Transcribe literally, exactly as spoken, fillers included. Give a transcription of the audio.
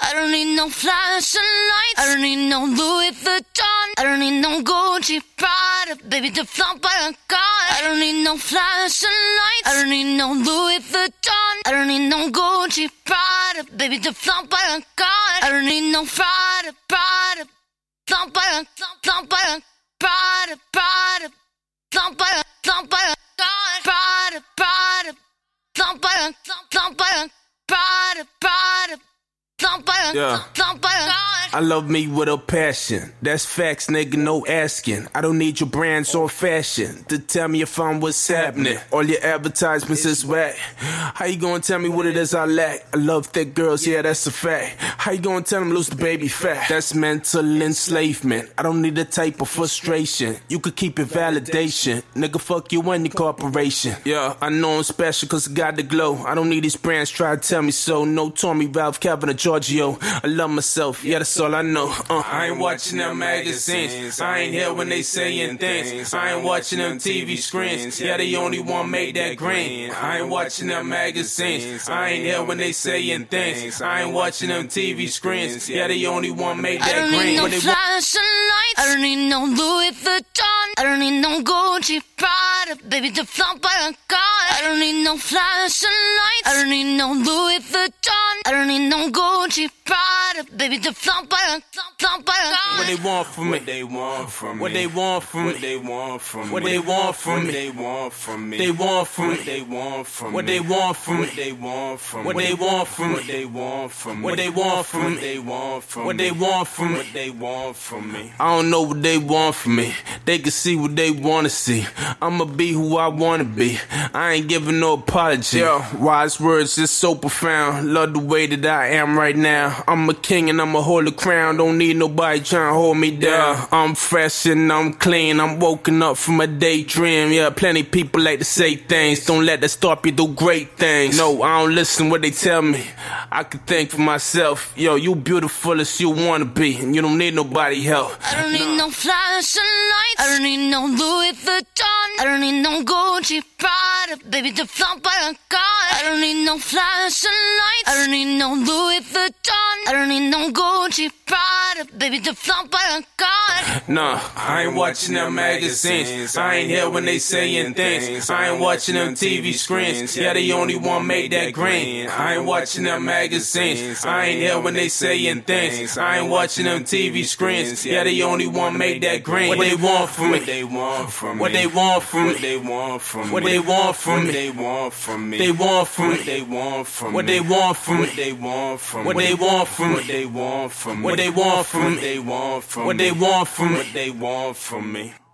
I don't need no flashing lights. I don't need no Louis Vuitton. I don't need no Gucci Prada, baby, to flaunt by a god. I don't need no flashing lights. I don't need no Louis Vuitton. I don't need no Gucci Prada, baby, to flaunt by a god. I don't need no Prada, Prada, flaunt by a, flaunt by a, Prada, Prada, flaunt by a, flaunt by a god. Prada, Prada, flaunt by a, flaunt by a, Prada, Prada. Yeah. I love me with a passion. That's facts, nigga, no asking. I don't need your brands or fashion to tell me if I'm what's happening. All your advertisements is whack. How you gonna tell me what it is I lack? I love thick girls, yeah, that's a fact. How you gonna tell them lose the baby fat? That's mental enslavement. I don't need a type of frustration. You could keep it validation. Nigga, fuck you and your corporation. Yeah, I know I'm special cause I got the glow. I don't need these brands try to tell me so. No Tommy, Ralph, Calvin, or Giorgio. I love myself, yeah, that's all I know. uh, I ain't watching them magazines. I ain't here when they saying things. I ain't watching them T V screens. Yeah, they only one made that green. I ain't watching them magazines. I ain't here when they saying things. I ain't watching them T V screens. Yeah, they only one made that green. I don't need no flashing lights. I don't need no Louis Vuitton. I don't need no Gucci Prada, baby, to flaunt by a god. I don't need no flashing lights. I don't need no Louis Vuitton. I don't need no Gucci Prada, baby, to flaunt by a, flaunt by a god. What they want from me? What they want from me? What they want from me? What they want from me? What they want from me? What they want from me? They want from me. What they want from me? What they want from me? What they want from me? What they want from me? What they want from me? What they want from me? What they want from me? What they want from me? What they want from me? I don't know what they want from me. They can see what they wanna see. I'ma be who I wanna be. I ain't giving no apology. Yo, wise words is so profound. Love the way that I am right now. I'm a king and I'ma hold the crown. Don't need nobody trying to hold me down. I'm fresh and I'm clean. I'm woken up from a daydream. Yeah, plenty people like to say things. Don't let that stop you do great things. No, I don't listen what they tell me. I can think for myself. Yo, you beautiful as you wanna be, and you don't need nobody help. I don't need no flashing lights. I don't need no Louis Vuitton. I don't need no Gucci Prada, baby, to flaunt by a god. I don't need no flashing lights. I don't need no Louis Vuitton. I don't need no Gucci Prada, baby, to flaunt by a god. Nah, I ain't watching them magazines. I ain't here when they saying things. I ain't watching them T V screens. Yeah, they only one made that green. I ain't watching them magazines. I ain't here when they saying things. I ain't watching them T V screens. Yeah, they only one made that green. What they want from me? What they want from me? What they want from me? What they want from me? What they want from me? What they want from me? They want from me. What they want from me? What they want from me? What they want from me? What they want from me? What they want from me? What they want from me? What they want from me? What they want from me? What they want from me?